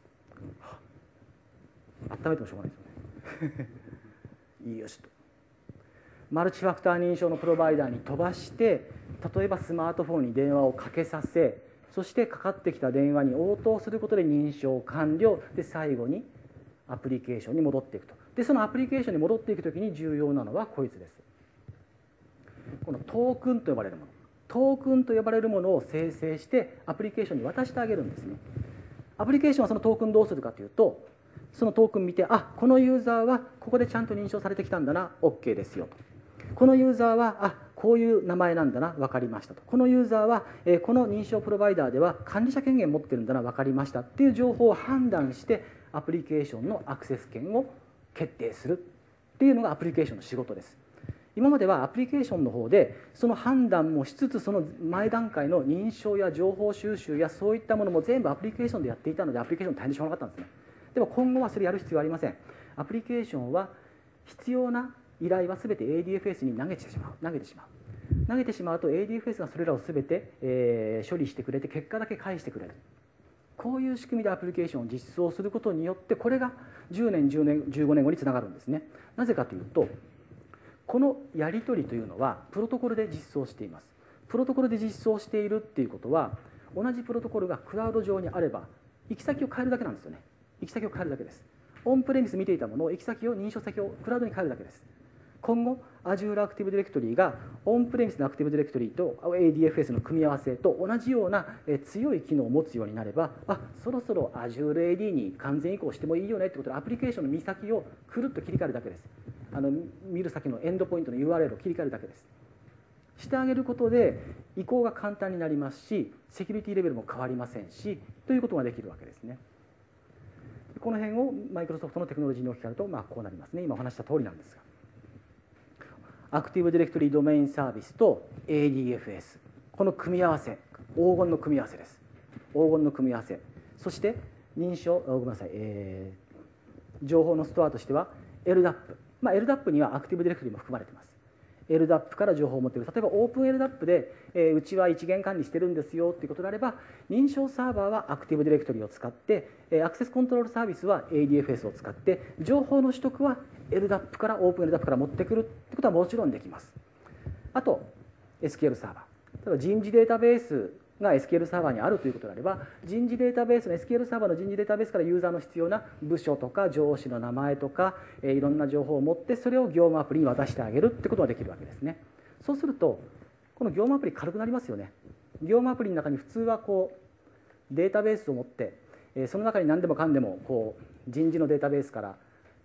温めてもしょうがないですよねいいよしとマルチファクター認証のプロバイダーに飛ばして、例えばスマートフォンに電話をかけさせ、そしてかかってきた電話に応答することで認証完了で、最後にアプリケーションに戻っていくと。でそのアプリケーションに戻っていくときに重要なのはこいつです。このトークンと呼ばれるもの、トークンと呼ばれるものを生成してアプリケーションに渡してあげるんですね。アプリケーションはそのトークンどうするかというと、そのトークン見て、あ、このユーザーはここでちゃんと認証されてきたんだな、 OK ですよと。このユーザーは、あ、こういう名前なんだな、分かりましたと。このユーザーは、えー、この認証プロバイダーでは管理者権限持ってるんだな、分かりましたっていう情報を判断してアプリケーションのアクセス権を決定するっていうのがアプリケーションの仕事です。今まではアプリケーションの方でその判断もしつつ、その前段階の認証や情報収集やそういったものも全部アプリケーションでやっていたので、アプリケーション大変でしょうがなかったんですね。でも今後はそれやる必要はありません。アプリケーションは必要な依頼は全て エーディーエフエス に投げてしまう投げてしまう投げてしまうと エーディーエフエス がそれらを全て、えー、処理してくれて結果だけ返してくれる。こういう仕組みでアプリケーションを実装することによって、これがじゅうねんじゅうねんじゅうごねんごにつながるんですね。なぜかというと、このやり取りというのはプロトコルで実装しています。プロトコルで実装しているっていうことは、同じプロトコルがクラウド上にあれば行き先を変えるだけなんですよね。行き先を変えるだけです。オンプレミス見ていたものを行き先を認証先をクラウドに変えるだけです。今後 Azure Active Directory がオンプレミスの Active Directory と エーディーエフエス の組み合わせと同じような強い機能を持つようになれば、あ、そろそろ Azure エーディー に完全移行してもいいよねってことで、アプリケーションの見先をくるっと切り替えるだけです。あの見る先のエンドポイントの ユーアールエル を切り替えるだけです。してあげることで移行が簡単になりますし、セキュリティレベルも変わりませんし、ということができるわけですね。この辺をマイクロソフトのテクノロジーに置き換えると、まあ、こうなりますね。今お話した通りなんですが、アクティブディレクトリドメインサービスと エーディーエフエス、この組み合わせ、黄金の組み合わせです。黄金の組み合わせ、そして認証、ごめんなさい、えー、情報のストアとしては エルダップ、まあ、エルダップ にはアクティブディレクトリも含まれています。エルダップ から情報を持っている。例えばオープン エルダップ で、えー、うちは一元管理してるんですよということであれば、認証サーバーはアクティブディレクトリを使って、えー、アクセスコントロールサービスは エーディーエフエス を使って、情報の取得は エルダップ からオープン エルダップ から持ってくるということはもちろんできます。あと エスキューエル サーバー、例えば人事データベースが エスキューエル サーバーにあるということであれば、人事データベースの エスキューエル サーバーの人事データベースからユーザーの必要な部署とか上司の名前とか、えー、いろんな情報を持って、それを業務アプリに渡してあげるってことができるわけですね。そうするとこの業務アプリ軽くなりますよね。業務アプリの中に普通はこうデータベースを持って、えー、その中に何でもかんでもこう人事のデータベースから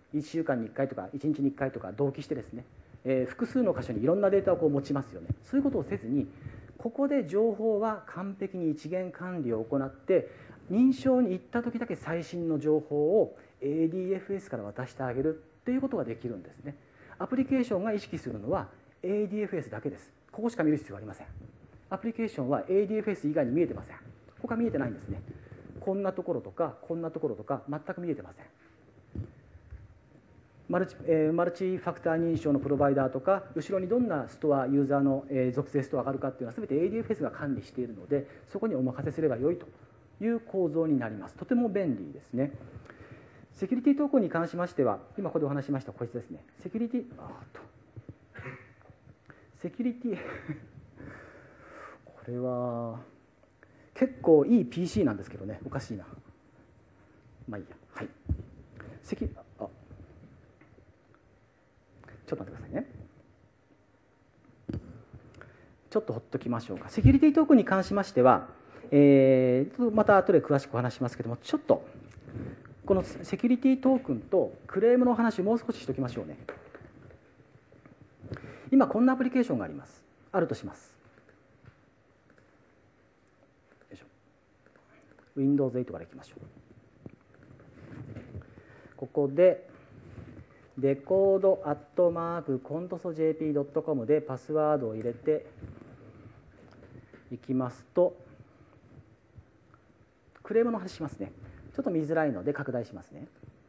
いっしゅうかんにいっかいとかいちにちにいっかいとか同期してですね、えー、複数の箇所にいろんなデータをこう持ちますよね。そういうことをせずに、ここで情報は完璧に一元管理を行って、認証に行った時だけ最新の情報を エーディーエフエス から渡してあげるということができるんですね。アプリケーションが意識するのは エーディーエフエス だけです。ここしか見る必要はありません。アプリケーションは エーディーエフエス 以外に見えてません。他見えてないんですね。こんなところとかこんなところとか全く見えてません。マルチ、えー、マルチファクター認証のプロバイダーとか、後ろにどんなストアユーザーの、えー、属性ストアがあるかっていうのは全て エーディーエフエス が管理しているので、そこにお任せすればよいという構造になります。とても便利ですね。セキュリティトークンに関しましては、今ここでお話しましたこいつですね。セキュリティあとセキュリティこれは結構いい ピーシー なんですけどね、おかしいな。まあいいや。はい。セキあちょっと待ってくださいね。ちょっとほっときましょうか。セキュリティトークンに関しましては、えー、また後で詳しくお話しますけども、ちょっとこのセキュリティトークンとクレームの話をもう少ししておきましょうね。今こんなアプリケーションがあります。あるとします。よいしょ。ウィンドウズエイトからいきましょう。ここでレコードアットマークコントソ ジェーピードットコム でパスワードを入れていきますと、クレームの話しますね。ちょっと見づらいので拡大しますね。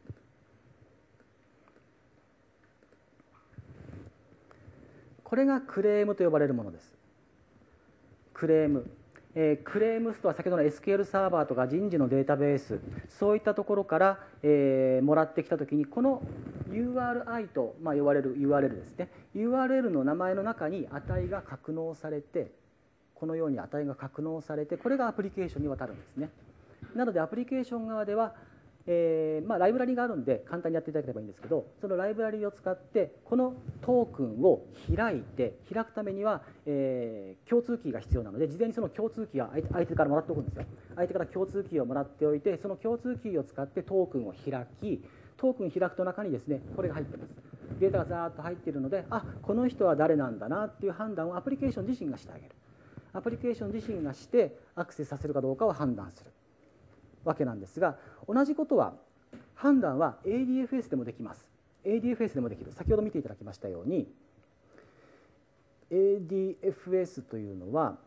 これがクレームと呼ばれるものです。クレーム、えー、クレームストア、先ほどの エスキューエル サーバーとか人事のデータベース、そういったところから、えー、もらってきたときに、この ユーアールアイ と、まあ、呼ばれる ユーアールエル ですね。ユーアールエル の名前の中に値が格納されて、このように値が格納されて、これがアプリケーションに渡るんですね。なのでアプリケーション側では、えーまあ、ライブラリがあるんで簡単にやっていただければいいんですけど、そのライブラリを使ってこのトークンを開いて、開くためには、えー、共通キーが必要なので、事前にその共通キーは相手相手からもらっておくんですよ。相手から共通キーをもらっておいて、その共通キーを使ってトークンを開き、トークン開くと中にですね、これが入っています。データがざーっと入っているので、あ、この人は誰なんだなっていう判断をアプリケーション自身がしてあげる。アプリケーション自身がしてアクセスさせるかどうかを判断するわけなんですが、同じことは判断は エーディーエフエス でもできます。 エーディーエフエス でもできる。先ほど見ていただきましたように エーディーエフエス というのは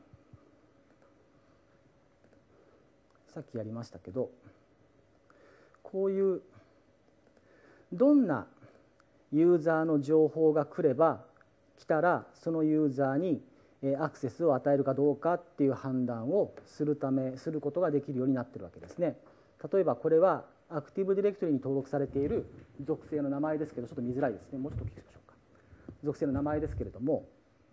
さっきやりましたけど、こういうどんなユーザーの情報が来れば来たらそのユーザーにアクセスを与えるかどうかっていう判断をするためすることができるようになっているわけですね。例えばこれはアクティブディレクトリに登録されている属性の名前ですけど、ちょっと見づらいですね。もうちょっと大きくしましょうか。属性の名前ですけれども、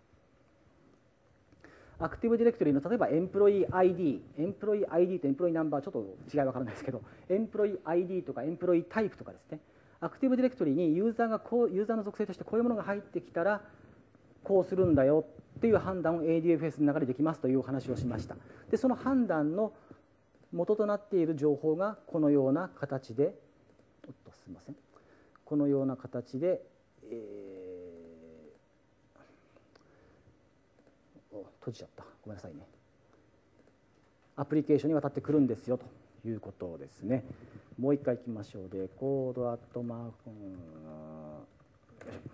アクティブディレクトリの例えばエンプロイ アイディー、エンプロイ アイディー とエンプロイナンバーちょっと違い分からないですけど、エンプロイ アイディー とかエンプロイタイプとかですね、アクティブディレクトリにユーザーがこうユーザーの属性としてこういうものが入ってきたらこうするんだよっていう判断を エーディーエフエス の中でできますというお話をしました。でその判断の元となっている情報がこのような形で、おっとすみません、このような形で、えー、閉じちゃった、ごめんなさいね、アプリケーションに渡ってくるんですよということですね。もう一回いきましょう。レコードアットマーク、よいしょ、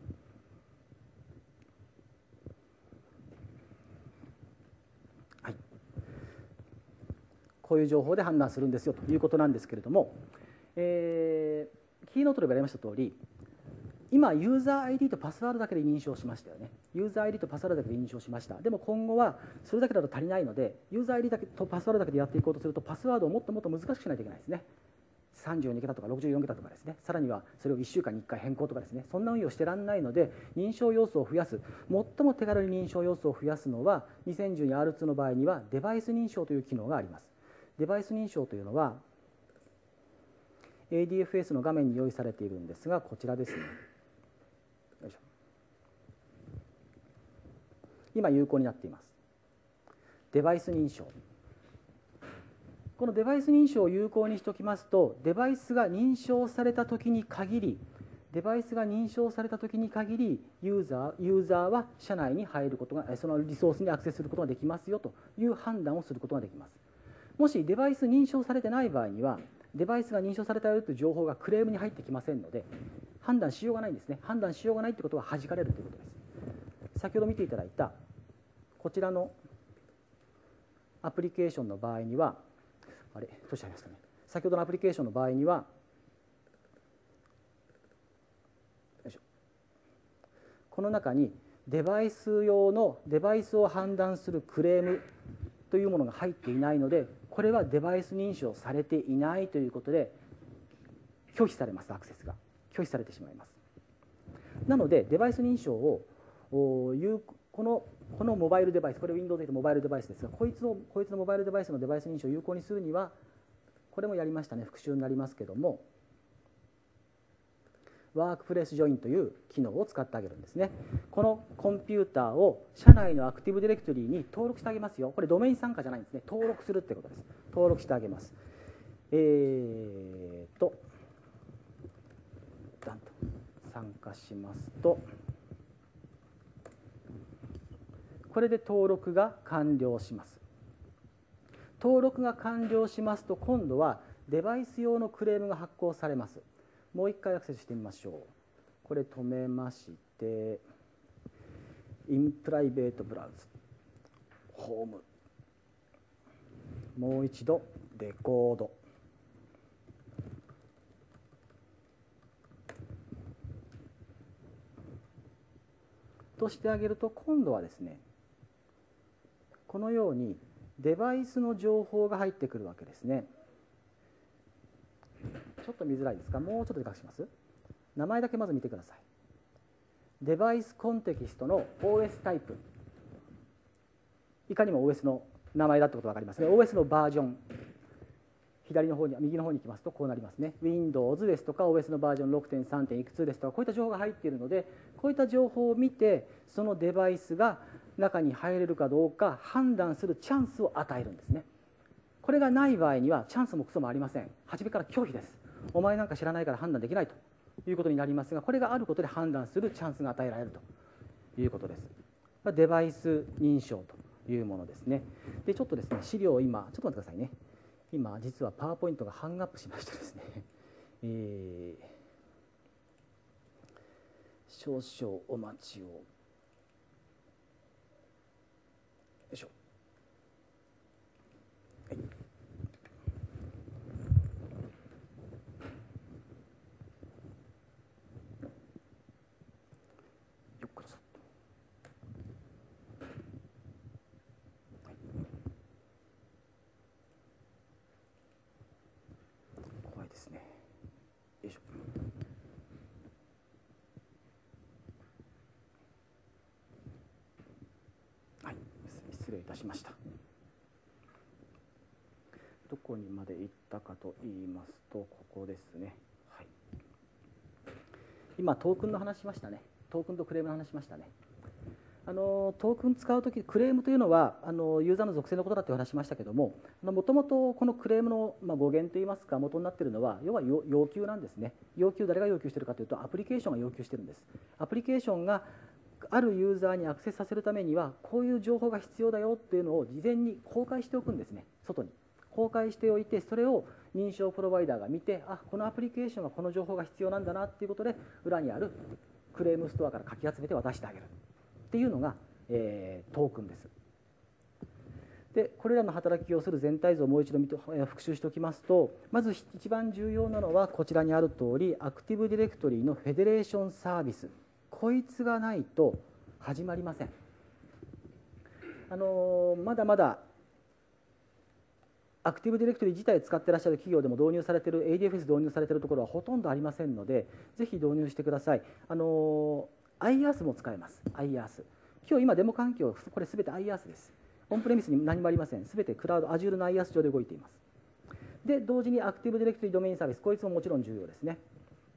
こういう情報で判断するんですよということなんですけれども、えー、キーノートでもやりました通り、今ユーザー アイディー とパスワードだけで認証しましたよね。ユーザー アイディー とパスワードだけで認証しました。でも今後はそれだけだと足りないので、ユーザー アイディー だけとパスワードだけでやっていこうとすると、パスワードをもっともっと難しくしないといけないですね。さんじゅうにけたとかろくじゅうよんけたとかですね、さらにはそれをいっしゅうかんにいっかい変更とかですね、そんな運用してらんないので、認証要素を増やす、最も手軽に認証要素を増やすのは にせんじゅうにアールツー の場合にはデバイス認証という機能があります。デバイス認証というのは エーディーエフエス の画面に用意されているんですが、こちらですね。よいしょ。今有効になっています。デバイス認証。 このデバイス認証を有効にしておきますと、デバイスが認証されたときに限り、デバイスが認証されたときに限り、ユーザー、ユーザーは社内に入ることが、そのリソースにアクセスすることができますよという判断をすることができます。もしデバイス認証されてない場合には、デバイスが認証されたよという情報がクレームに入ってきませんので、判断しようがないんですね。判断しようがないということが弾かれるということです。先ほど見ていただいたこちらのアプリケーションの場合には、あれ、どうしちゃいましたね。先ほどのアプリケーションの場合には、よいしょ、この中にデバイス用のデバイスを判断するクレームというものが入っていないので、これはデバイス認証されていないということで拒否されます。アクセスが拒否されてしまいます。なのでデバイス認証をこのこのモバイルデバイス、これ Windows でモバイルデバイスですが、こいつのこいつのモバイルデバイスのデバイス認証を有効にするには、これもやりましたね、復習になりますけども、ワークプレイスジョインという機能を使ってあげるんですね。このコンピューターを社内のアクティブディレクトリーに登録してあげますよ。これドメイン参加じゃないんですね。登録するってことです。登録してあげます。えーと、ダンと参加しますと、これで登録が完了します。登録が完了しますと、今度はデバイス用のクレームが発行されます。もう一回アクセスしてみましょう。これ止めまして、インプライベートブラウズ、ホーム、もう一度レコード。としてあげると、今度はですね、このようにデバイスの情報が入ってくるわけですね。ちょっと見づらいですか？もうちょっとでかくします。名前だけまず見てください。デバイスコンテキストの オーエス タイプ。いかにも オーエス の名前だってことが分かりますね。オーエス のバージョン。左の方に、右の方に行きますとこうなりますね。Windows ですとか オーエス のバージョン ろくてんさん. いくつですとか、こういった情報が入っているので、こういった情報を見て、そのデバイスが中に入れるかどうか判断するチャンスを与えるんですね。これがない場合にはチャンスもクソもありません。初めから拒否です。お前なんか知らないから判断できないということになりますが、これがあることで判断するチャンスが与えられるということです。デバイス認証というものですね。で、ちょっとですね、資料を今、ちょっと待ってくださいね。今、実はパワーポイントがハングアップしましてですね、えー、少々お待ちを。よいしょ。はい。よっこらそっと。はい。怖いですね。よいしょ。はい、失礼いたしました。どこにまで行ったかと言いますと、ここですね。はい、今トークンの話しましたね。トークンとクレームの話しましたね。あのトークン使うとき、クレームというのはあのユーザーの属性のことだという話しましたけども、もともとこのクレームの、まあ、語源といいますか、元になっているのは、要は要求なんですね。要求、誰が要求しているかというと、アプリケーションが要求しているんです。アプリケーションがあるユーザーにアクセスさせるためには、こういう情報が必要だよっていうのを事前に公開しておくんですね。外に公開しておいて、それを認証プロバイダーが見て、あ、このアプリケーションはこの情報が必要なんだなっていうことで、裏にあるクレームストアからかき集めて渡してあげるっていうのが、えー、トークンです。で、これらの働きをする全体像をもう一度見て復習しておきますと、まず一番重要なのはこちらにある通り、アクティブディレクトリーのフェデレーションサービス、こいつがないと始まりません。あのー、まだまだアクティブディレクトリ自体使っていらっしゃる企業でも導入されている エーディーエフエス 導入されているところはほとんどありませんので、ぜひ導入してください。あの アイアース も使えます。 アイアース、 今日今デモ環境、これすべて アイアース です。オンプレミスに何もありません。すべてクラウド Azure の アイアース 上で動いています。で、同時にアクティブディレクトリドメインサービス、こいつももちろん重要ですね。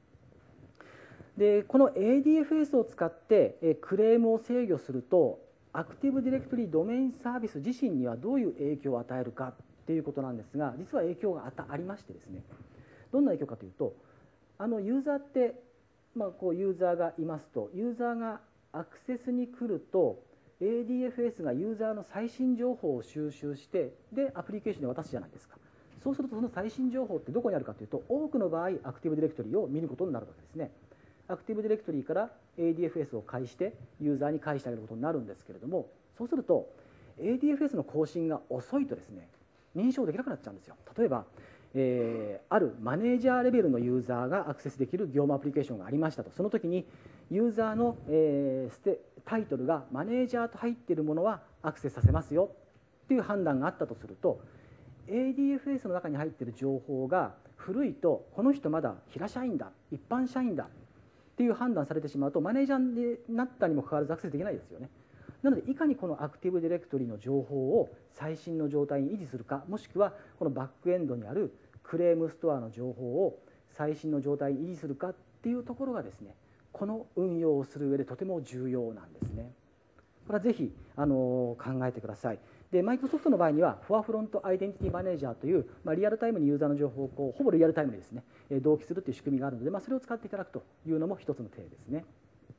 で、この エーディーエフエス を使ってクレームを制御すると、アクティブディレクトリドメインサービス自身にはどういう影響を与えるかっていうことなんですが、実は影響があったありましてですね、どんな影響かというと、あのユーザーって、まあ、こうユーザーがいますと、ユーザーがアクセスに来ると エーディーエフエス がユーザーの最新情報を収集してでアプリケーションで渡すじゃないですか。そうするとその最新情報ってどこにあるかというと、多くの場合アクティブディレクトリを見ることになるわけですね。アクティブディレクトリから エーディーエフエス を介してユーザーに返してあげることになるんですけれども、そうすると エーディーエフエス の更新が遅いとですね、認証できなくなっちゃうんですよ。例えば、えー、あるマネージャーレベルのユーザーがアクセスできる業務アプリケーションがありましたと。その時にユーザーの、えー、ステタイトルがマネージャーと入っているものはアクセスさせますよっていう判断があったとすると、 エーディーエフエス の中に入っている情報が古いと、この人まだ平社員だ、一般社員だっていう判断されてしまうと、マネージャーになったにもかかわらずアクセスできないですよね。なのでいかにこのアクティブディレクトリの情報を最新の状態に維持するか、もしくはこのバックエンドにあるクレームストアの情報を最新の状態に維持するかっていうところがですね、この運用をする上でとても重要なんですね。これはぜひあの考えてください。で、マイクロソフトの場合にはフォアフロントアイデンティティマネージャーという、まあ、リアルタイムにユーザーの情報をこうほぼリアルタイムにですね同期するという仕組みがあるので、まあ、それを使っていただくというのも一つの手ですね。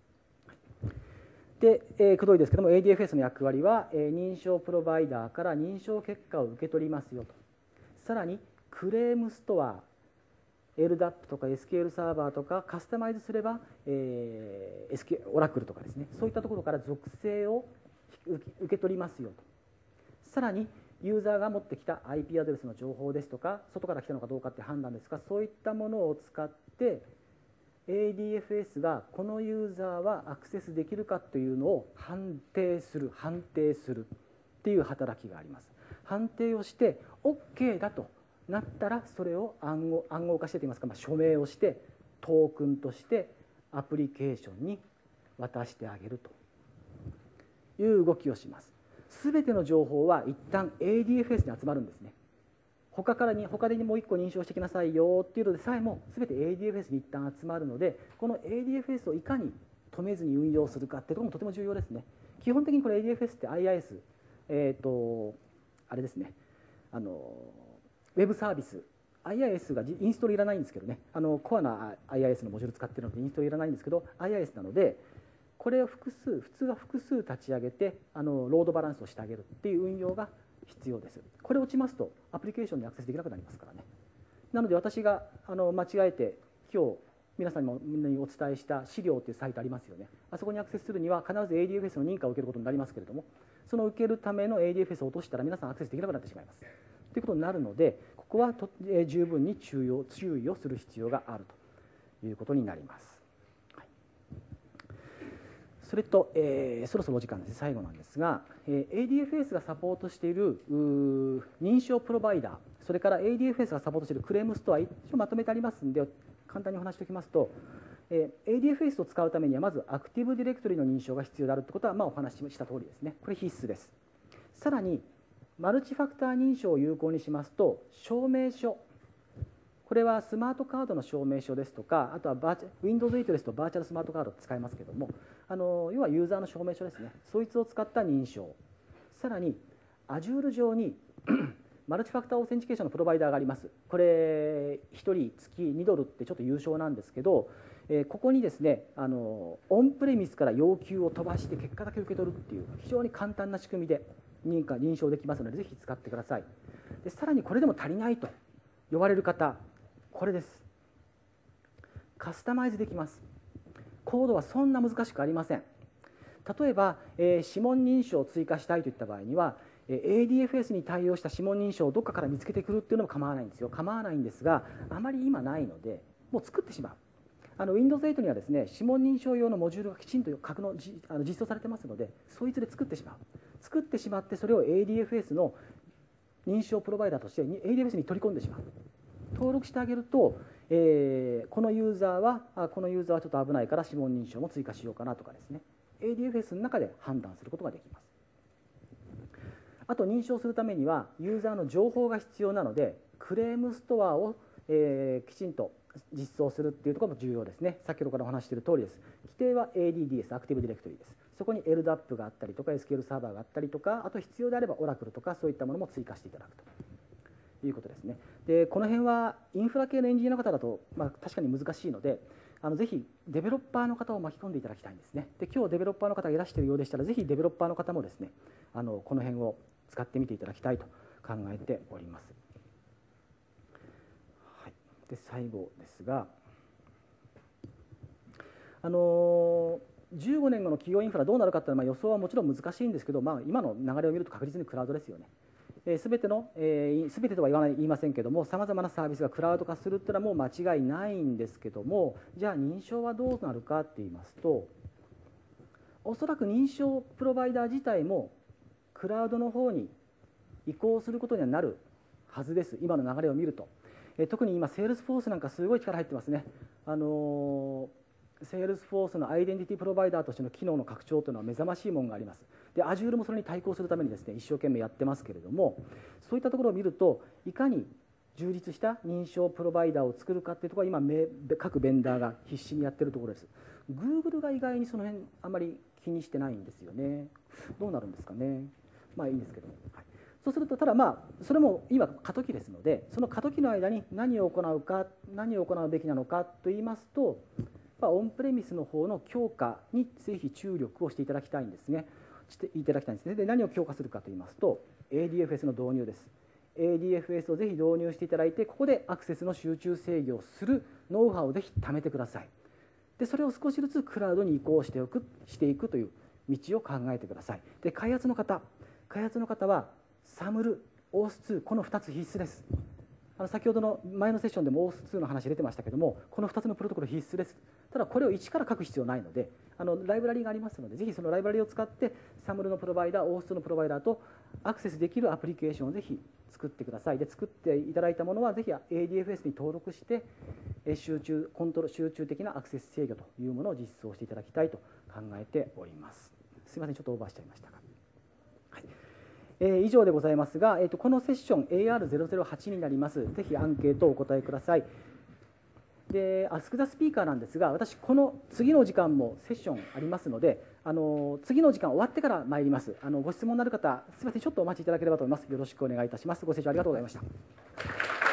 で、えー、くどいですけども エーディーエフエス の役割は、えー、認証プロバイダーから認証結果を受け取りますよと。さらにクレームストア、 エルダップ とか エスキューエル サーバーとかカスタマイズすれば、えー、エスキューエル オラクルとかですね、そういったところから属性を受け取りますよと。さらにユーザーが持ってきた アイピー アドレスの情報ですとか、外から来たのかどうかって判断ですが、そういったものを使ってエーディーエフエス がこのユーザーはアクセスできるかというのを判定する判定するっていう働きがあります。判定をして OK だとなったら、それを暗号、暗号化してといいますか、まあ、署名をしてトークンとしてアプリケーションに渡してあげるという動きをします。すべての情報は一旦 エーディーエフエス に集まるんですね。他からに他でもう一個認証してきなさいよっていうのでさえも全て エーディーエフエス に一旦集まるので、この エーディーエフエス をいかに止めずに運用するかっていうところもとても重要ですね。基本的にこれ エーディーエフエス って アイアイエス、えっとあれですね、あのウェブサービス アイアイエス がインストールいらないんですけどね、あのコアな アイアイエス のモジュール使ってるのでインストールいらないんですけど、 アイアイエス なのでこれを複数普通は複数立ち上げてあのロードバランスをしてあげるっていう運用が必要です。これ落ちますとアプリケーションにアクセスできなくなりますからね。なので私があの間違えて今日皆さんにもみんなにお伝えした資料というサイトありますよね。あそこにアクセスするには必ず エーディーエフエス の認可を受けることになりますけれども、その受けるための エーディーエフエス を落としたら皆さんアクセスできなくなってしまいますということになるので、ここはと、えー、十分に注意を、注意をする必要があるということになります。それと、えー、そろそろお時間です。最後なんですが、えー、エーディーエフエス がサポートしている認証プロバイダー、それから エーディーエフエス がサポートしているクレームストア、一応まとめてありますので簡単にお話しておきますと、えー、エーディーエフエス を使うためにはまずアクティブディレクトリの認証が必要であるということは、まあ、お話しした通りですね。これ必須です。さらにマルチファクター認証を有効にしますと、証明書、これはスマートカードの証明書ですとか、あとはバーチャ ウィンドウズエイト ですとバーチャルスマートカードを使いますけれども、あの要はユーザーの証明書ですね、そいつを使った認証、さらに Azure 上にマルチファクターオーセンチケーションのプロバイダーがあります。これひとり月にドルってちょっと優勝なんですけど、えー、ここにですねあのオンプレミスから要求を飛ばして結果だけ受け取るっていう非常に簡単な仕組みで認可認証できますので、ぜひ使ってください。でさらにこれでも足りないと呼ばれる方、これです。カスタマイズできます。コードはそんな難しくありません。例えば、えー、指紋認証を追加したいといった場合には、えー、エーディーエフエス に対応した指紋認証をどっかから見つけてくるっていうのも構わないんですよ。構わないんですが、あまり今ないのでもう作ってしまう。あの ウィンドウズエイト にはですね、指紋認証用のモジュールがきちんと格納じあの実装されてますので、そいつで作ってしまう。作ってしまってそれを エーディーエフエス の認証プロバイダーとして エーディーエフエス に取り込んでしまう。登録してあげると、えー、このユーザーはあこのユーザーはちょっと危ないから指紋認証も追加しようかなとかですね、 エーディーエフエス の中で判断することができます。あと認証するためにはユーザーの情報が必要なので、クレームストアを、えー、きちんと実装するっていうところも重要ですね。先ほどからお話している通りです。規定は エーディーディーエス アクティブディレクトリです。そこに エルダップ があったりとか エスキューエル サーバーがあったりとか、あと必要であれば オラクル とかそういったものも追加していただくと。 いうことですね。でこの辺はインフラ系のエンジニアの方だと、まあ、確かに難しいので、あのぜひデベロッパーの方を巻き込んでいただきたいんですね。で今日デベロッパーの方がいらしているようでしたら、ぜひデベロッパーの方もですね、あのこの辺を使ってみていただきたいと考えております。はい、で最後ですが、あのじゅうごねんごの企業インフラどうなるかというのは、まあ、予想はもちろん難しいんですけど、まあ、今の流れを見ると確実にクラウドですよね。すべての、えー、全てとは言わない言いませんけども、さまざまなサービスがクラウド化するというのはもう間違いないんですけども、じゃあ認証はどうなるかって言いますと、おそらく認証プロバイダー自体もクラウドの方に移行することにはなるはずです、今の流れを見ると。えー、特に今セールスフォースなんかすごい力入ってますね。あのーセールスフォースのアイデンティティプロバイダーとしての機能の拡張というのは目覚ましいものがあります。で Azure もそれに対抗するためにですね、一生懸命やってますけれども、そういったところを見ると、いかに充実した認証プロバイダーを作るかというところは今各ベンダーが必死にやっているところです。 Google が意外にその辺あまり気にしてないんですよね。どうなるんですかね。まあいいんですけど、はい、そうすると、ただまあそれも今過渡期ですので、その過渡期の間に何を行うか、何を行うべきなのかといいますと、オンプレミスの方の強化にぜひ注力をしていただきたいんですね。していただきたいんですね。で何を強化するかといいますと、 エーディーエフエス の導入です。 エーディーエフエス をぜひ導入していただいて、ここでアクセスの集中制御をするノウハウをぜひ貯めてください。でそれを少しずつクラウドに移行しておくしていくという道を考えてください。で開発の方開発の方は サムル、オースツー、このふたつ必須です。あの先ほどの前のセッションでも オースツー の話出てましたけども、このふたつのプロトコル必須です。ただこれを一から書く必要ないので、あのライブラリがありますので、ぜひそのライブラリを使ってサムルのプロバイダー、オースツー のプロバイダーとアクセスできるアプリケーションをぜひ作ってください。で作っていただいたものはぜひ エーディーエフエス に登録して集中コントロ集中的なアクセス制御というものを実装していただきたいと考えております。すみません、ちょっとオーバーしちゃいましたが、はい、えー、以上でございますが、えーと、このセッション エーアールゼロゼロはち になります。ぜひアンケートをお答えください。でアスク・ザ・スピーカーなんですが、私この次の時間もセッションありますので、あの次の時間終わってから参ります。あのご質問のある方、すみません、ちょっとお待ちいただければと思います。よろしくお願いいたします。ご清聴ありがとうございました。